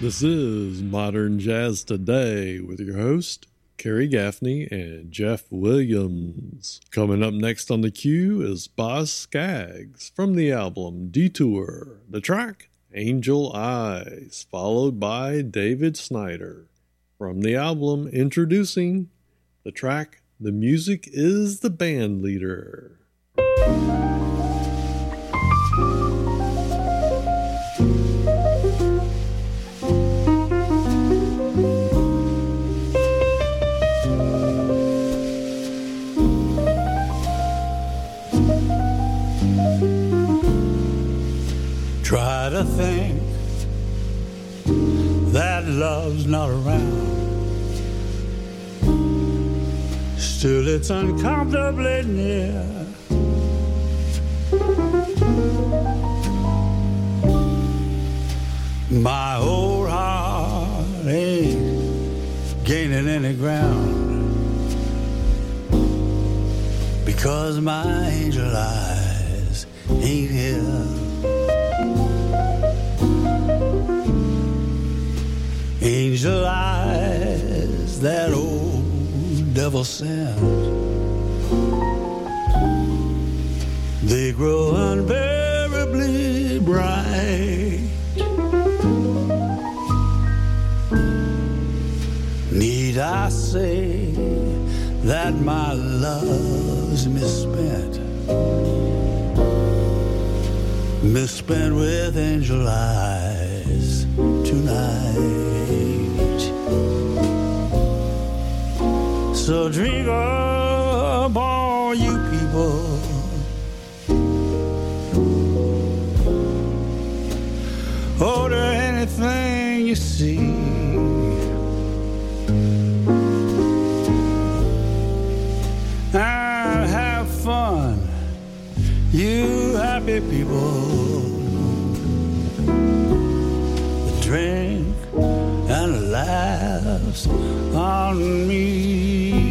This is Modern Jazz Today with your host, Kerry Gaffney and Jeff Williams. Coming up next on the queue is Boz Scaggs from the album Detour. The track, Angel Eyes, followed by David Snyder from the album Introducing. The track, The Music is the Band Leader. Try to think that love's not around. Still it's uncomfortably near. My old heart ain't gaining any ground, because my angel eyes ain't here. Angel eyes that old devil sent, they grow unbearably bright. Need I say that my love's misspent, misspent with angel eyes tonight? So drink up, all you people, order anything you see, and have fun, you happy people. The drink and laughs on me.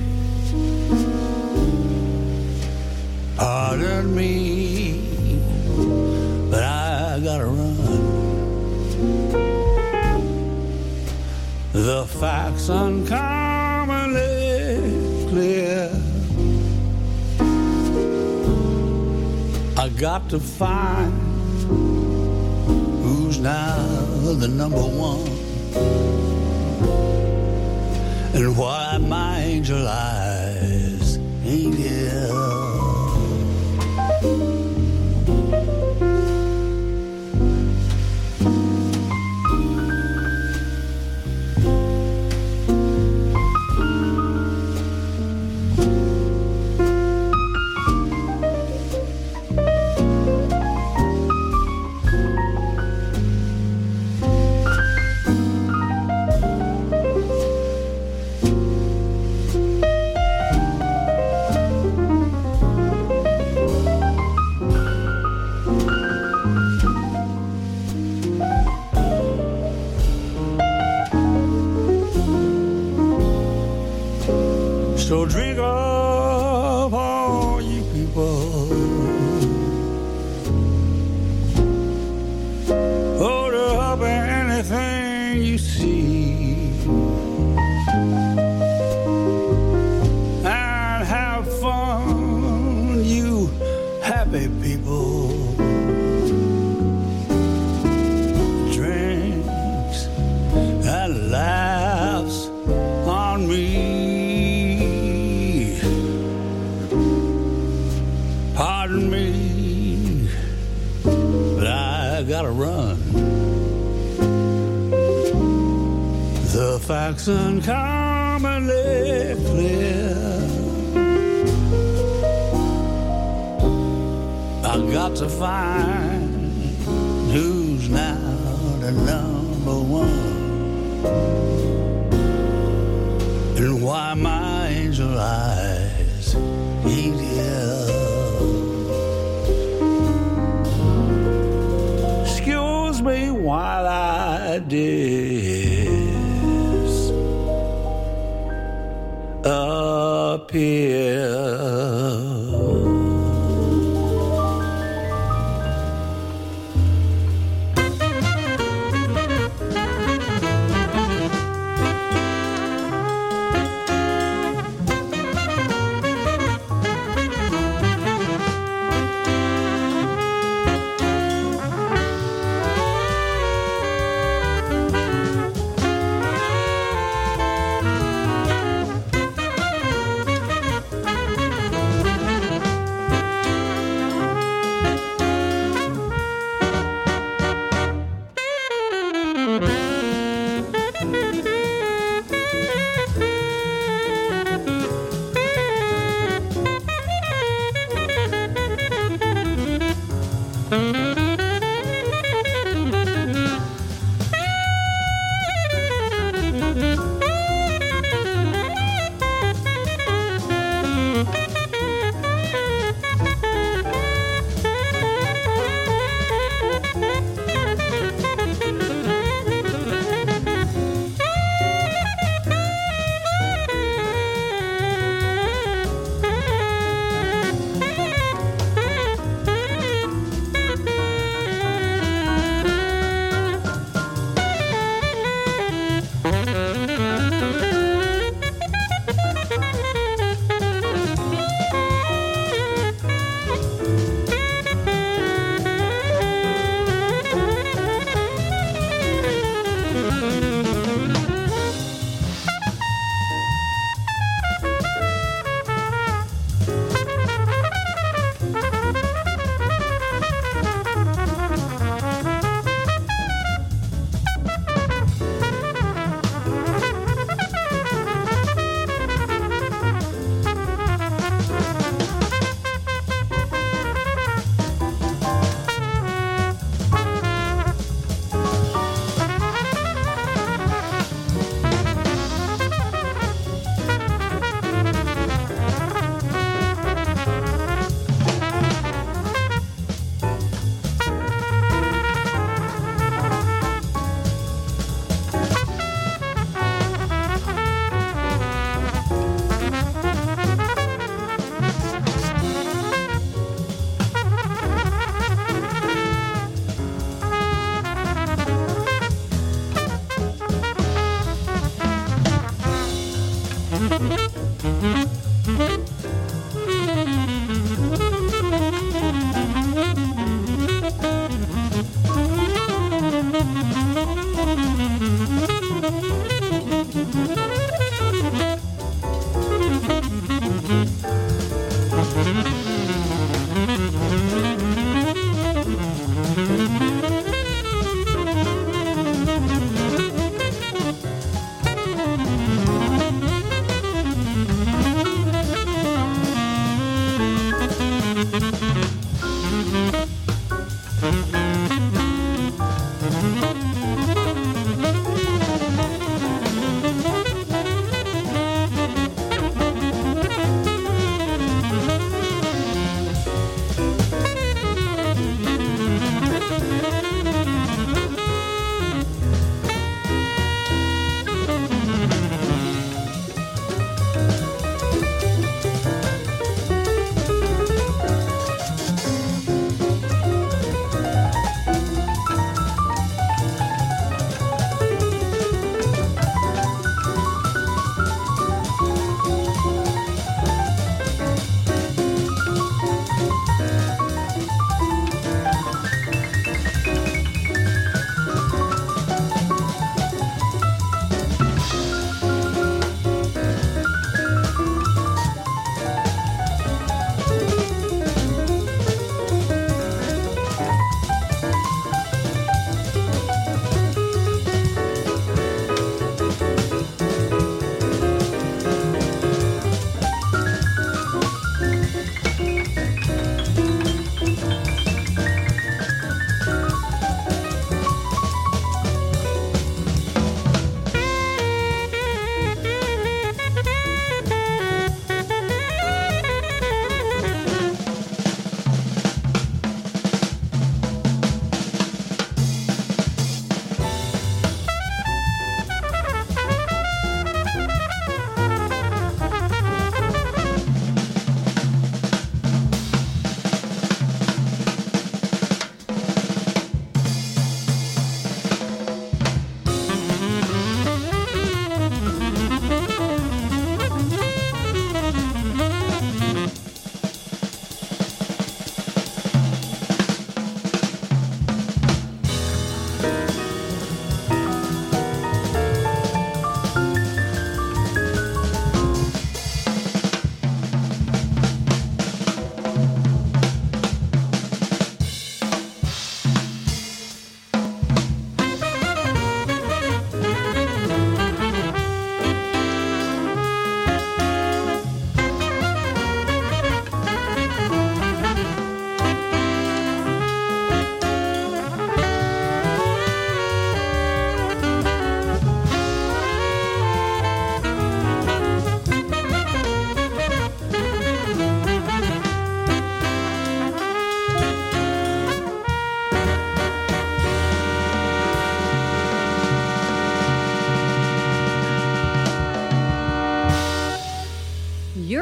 Pardon me, but I gotta run. The facts uncommonly clear. I got to find who's now the number one, and why my angel eyes ain't here. So drink up, all you people, order up anything you see, and have fun, you happy people. Drinks and laughs on me. Pardon me, but I gotta run. The facts uncommonly clear. I got to find who's now the number one, and why my angel eyes ain't here. Excuse me while I disappear.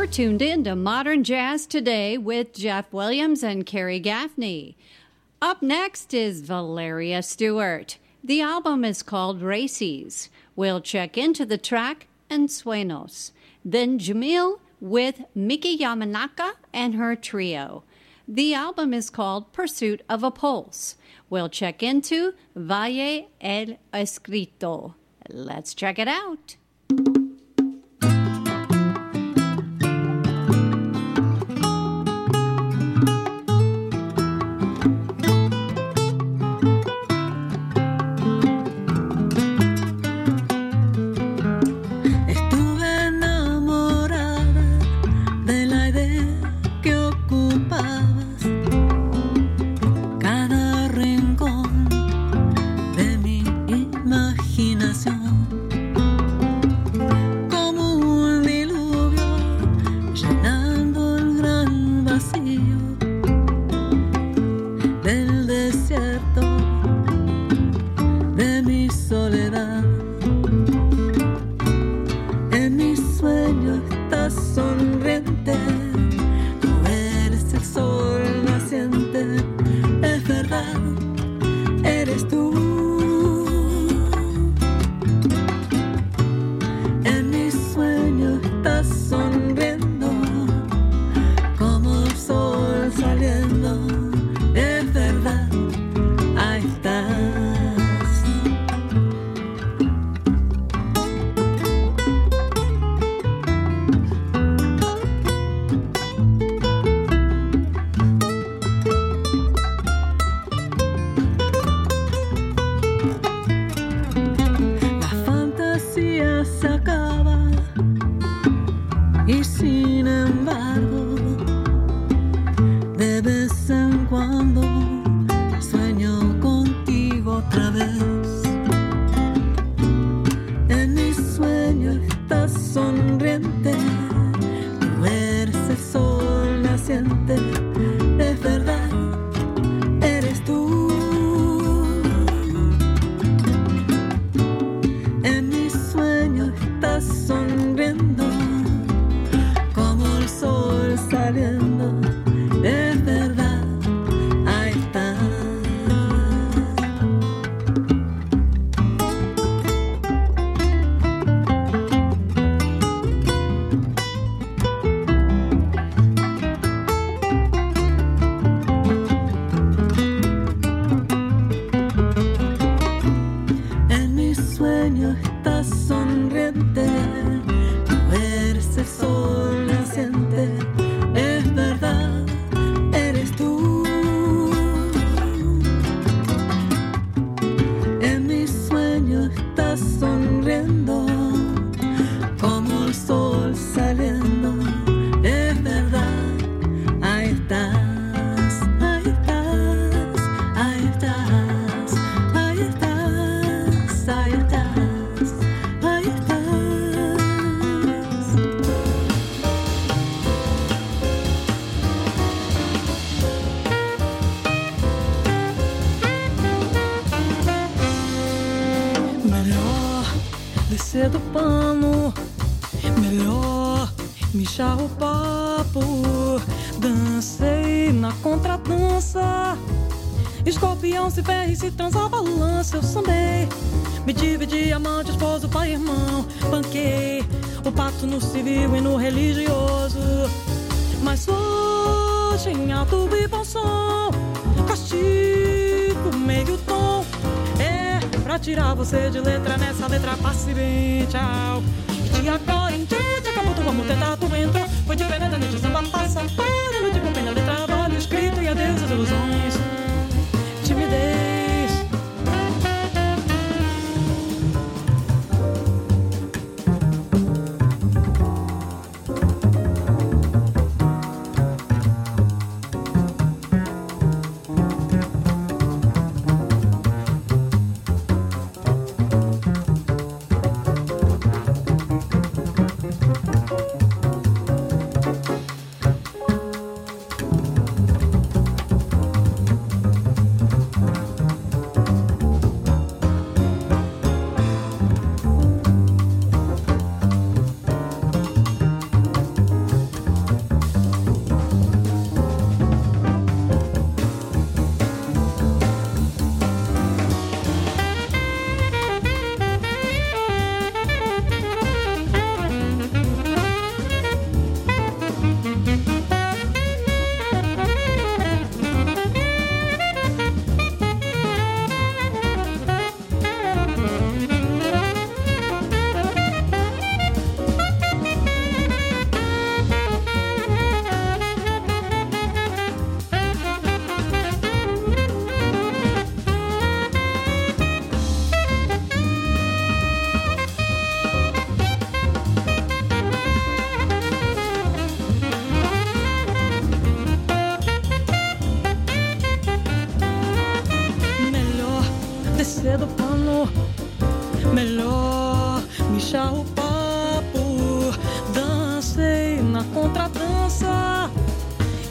tuned in to Modern Jazz Today with Jeff Williams and Carrie Gaffney. Up next is Valeria Stewart. The album is called Races. We'll check into the track Ensueños. Then Jamil with Miki Yamanaka and her trio. The album is called Pursuit of a Pulse. We'll check into Valle el Escrito. Let's check it out. Se ferra e se transa a balança, eu sambei. Me dividi amante, esposo, pai e irmão. Banquei o pacto no civil e no religioso. Mas hoje em alto e bom som, castigo meio tom. É pra tirar você de letra, nessa letra passe bem, tchau. E agora em diante, acabou, tu vamos tentar, tu entrou. Foi de pena da noite, samba passa para noite com pena, letra, trabalho escrito e adeus às ilusões. Timidez.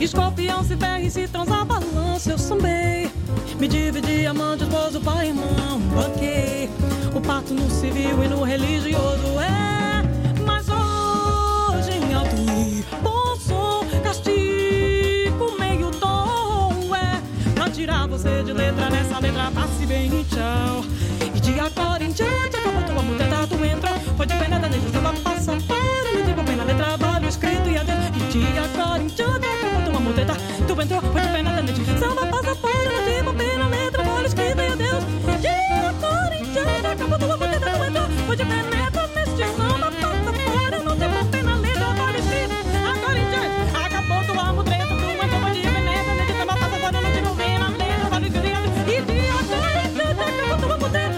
Escorpião se ferra e se transa, balança, eu sambei. Me dividi, amante, esposo, pai, irmão, banquei. O pacto no civil e no religioso é. Mas hoje em alto e bom som, castigo meio tom é. Pra tirar você de letra, nessa letra passe bem e tchau. E de agora em diante, acabou tua mulher, tu entrou. Foi de pena da letra, samba passa para. Não digo pena, letra, trabalho escrito e adeus. E de agora em diante, acabou tua mulher, tu entrou. Foi de pena da letra, samba passa para. Não digo pena, letra, trabalho escrito e adeus. De agora em diante, acabou tua mulher, tu entrou. Foi de pena, neste samba passa para. Não digo pena, letra, trabalho escrito. Agora em diante, acabou tua mulher, tu entrou. Foi de pena, letra, samba passa para. Não digo pena, letra, trabalho escrito e adeus. E de agora em diante, acabou tua mulher.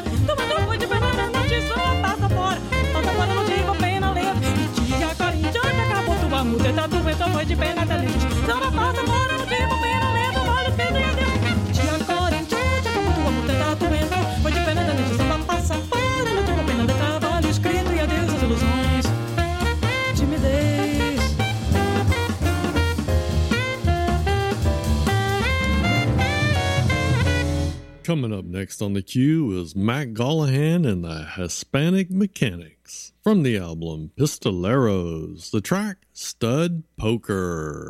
Mudeta do vento foi de pena da lente. Samba passa fora, não digo pena, lento, olha esquerdo e adeus. De agora em diante, acabou tua mudeta do vento foi de pena da lente. Samba passa fora, não digo pena, de trabalho escrito e adeus as ilusões. Timidez. Coming up next on the queue is Mac Gallahan and the Hispanic Mechanics. From the album Pistoleros, the track Stud Poker.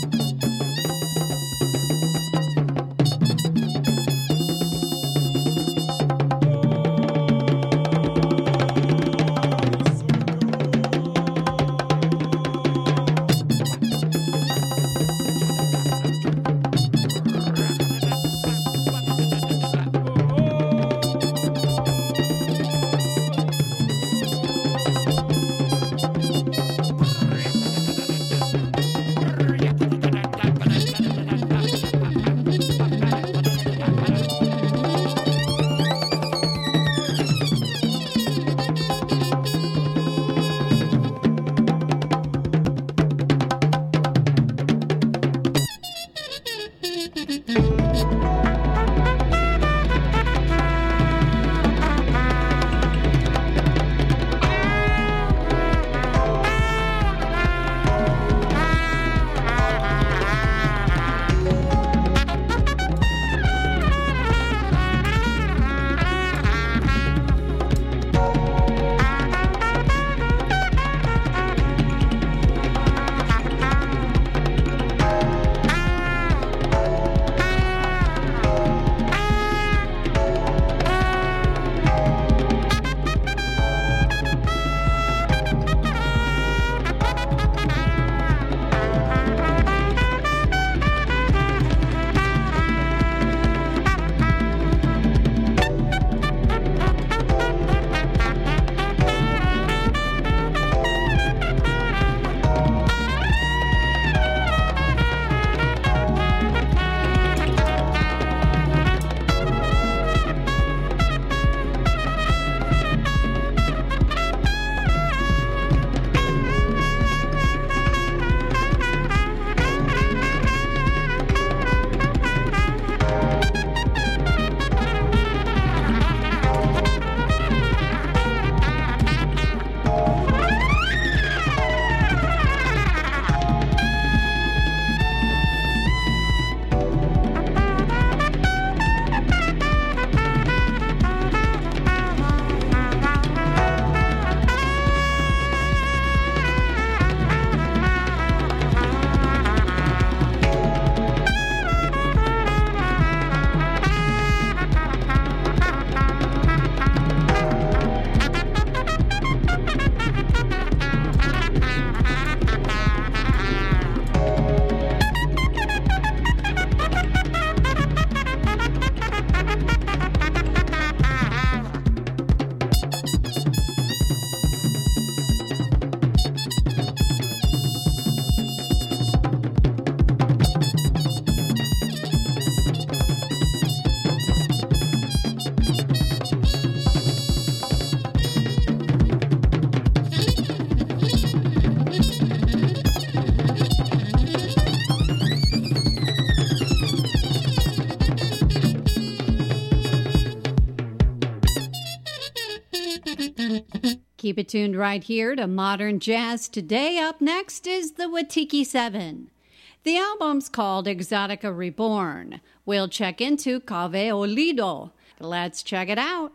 Keep it tuned right here to Modern Jazz Today. Up next is the Watiki 7. The album's called Exotica Reborn. We'll check into Cave Olido. Let's check it out.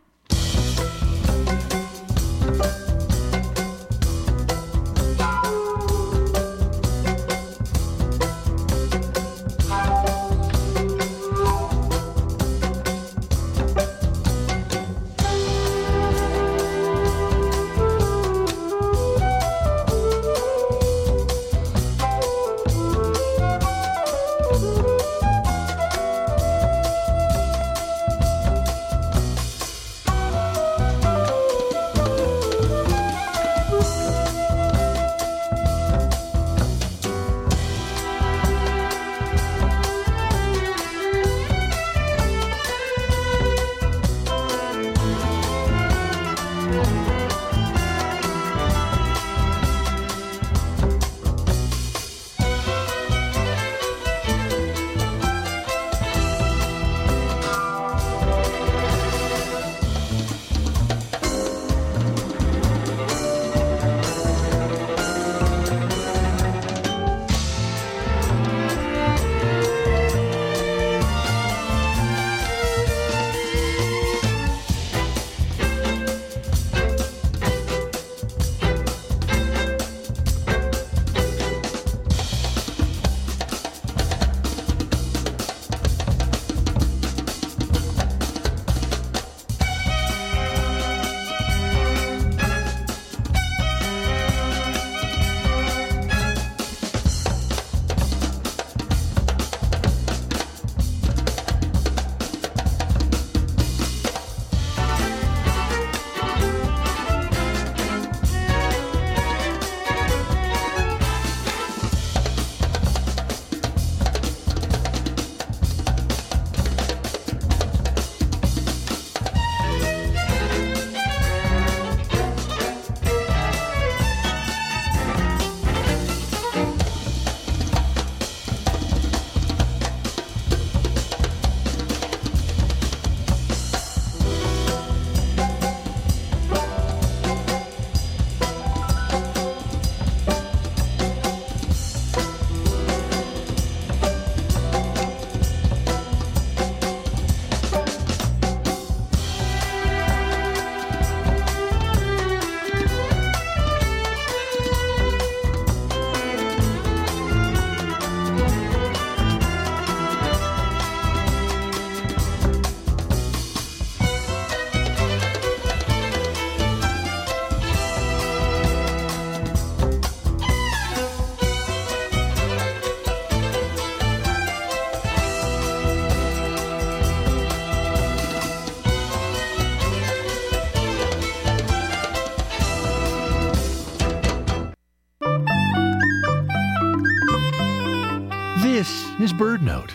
This is BirdNote.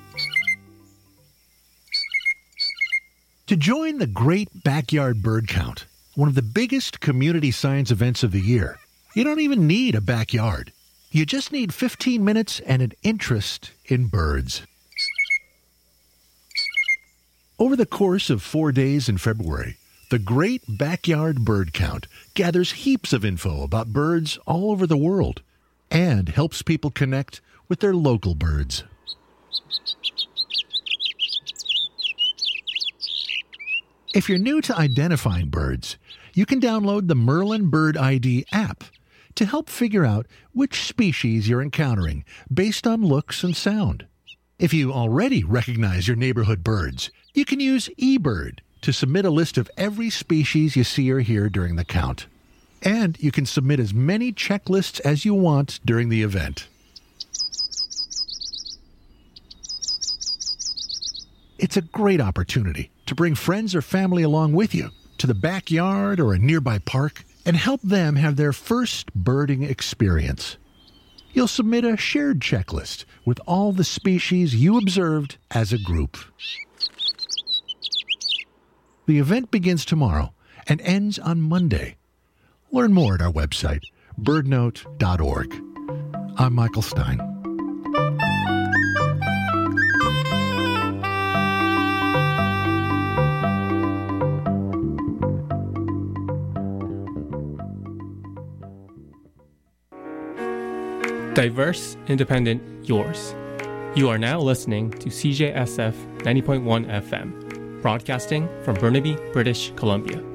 To join the Great Backyard Bird Count, one of the biggest community science events of the year, you don't even need a backyard. You just need 15 minutes and an interest in birds. Over the course of 4 days in February, the Great Backyard Bird Count gathers heaps of info about birds all over the world and helps people connect with their local birds. If you're new to identifying birds, you can download the Merlin Bird ID app to help figure out which species you're encountering based on looks and sound. If you already recognize your neighborhood birds, you can use eBird to submit a list of every species you see or hear during the count. And you can submit as many checklists as you want during the event. It's a great opportunity to bring friends or family along with you to the backyard or a nearby park and help them have their first birding experience. You'll submit a shared checklist with all the species you observed as a group. The event begins tomorrow and ends on Monday. Learn more at our website, birdnote.org. I'm Michael Stein. Diverse, independent, yours. You are now listening to CJSF 90.1 FM, broadcasting from Burnaby, British Columbia.